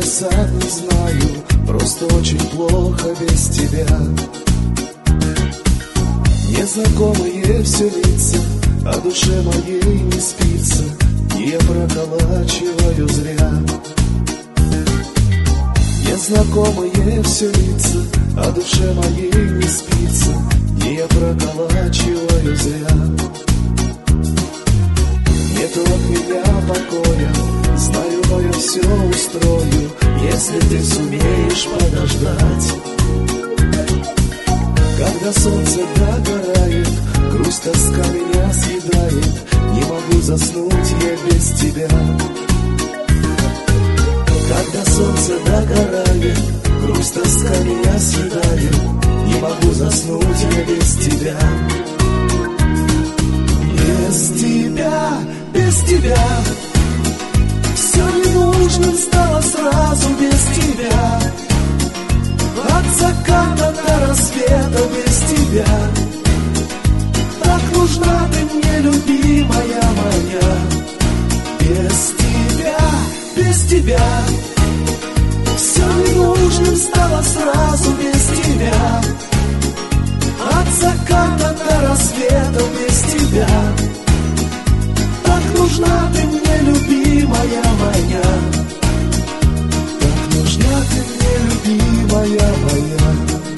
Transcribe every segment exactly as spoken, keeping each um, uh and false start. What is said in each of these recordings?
сам не знаю, просто очень плохо без тебя. Незнакомые все лица, а душе моей не спится, и я проколачиваю зря. Незнакомые все лица, а душе моей не спится, и я проколачиваю зря. Нету от меня покоя, знаю, но я все устрою, если ты сумеешь подождать. Когда солнце догорает, грусть, тоска меня съедает, не могу заснуть я без тебя. Когда солнце догорает, грусть, тоска меня съедает, не могу заснуть я без тебя. Без тебя, без тебя все ненужным стало сразу без тебя. От заката до рассвета без тебя. Так нужна ты мне, любимая моя. Без тебя, без тебя все ненужным стало сразу без тебя. От заката до рассвета без тебя. Так нужна ты мне, любимая моя. Так нужна ты мне, любимая моя.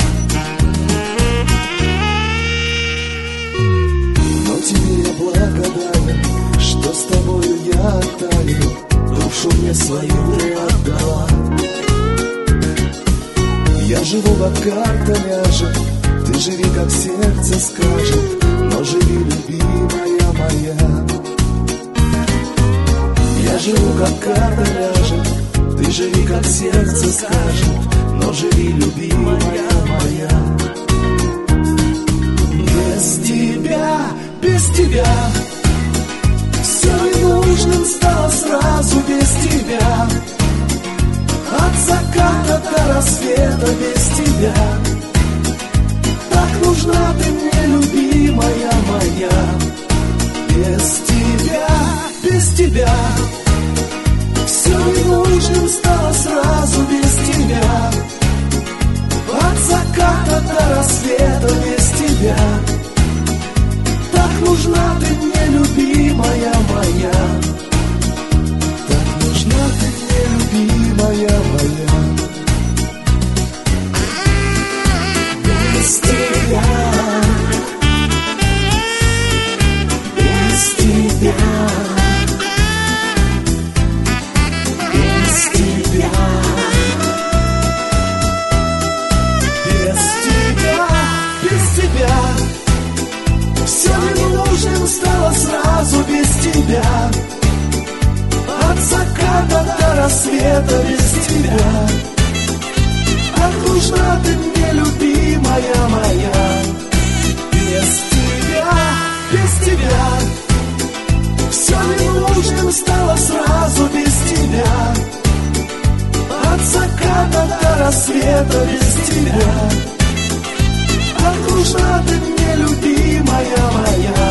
Но тебе я благодарен, что с тобою я оттаю, душу мне свою ты отдала. Я живу, как карта ляжет, ты живи, как сердце скажет, но живи, любимая моя. Я живу, как карта ляжет, ты живи, как сердце скажет, но живи, любимая моя. Без тебя, без тебя все ненужным стало сразу без тебя. От заката до рассвета без тебя. Так нужна ты мне, любимая моя. Без тебя, без тебя все ненужным стало сразу без тебя. От заката до рассвета без тебя. Так нужна ты мне, любимая моя. Так нужна ты мне, любимая моя. Без тебя, без тебя, без тебя, без тебя, без тебя все ненужным стало сразу без тебя. От заката до рассвета без тебя. Так нужна ты мне, любимая моя. Без тебя, без тебя все ненужным стало сразу без тебя. От заката до рассвета без тебя. Так нужна ты мне, любимая моя.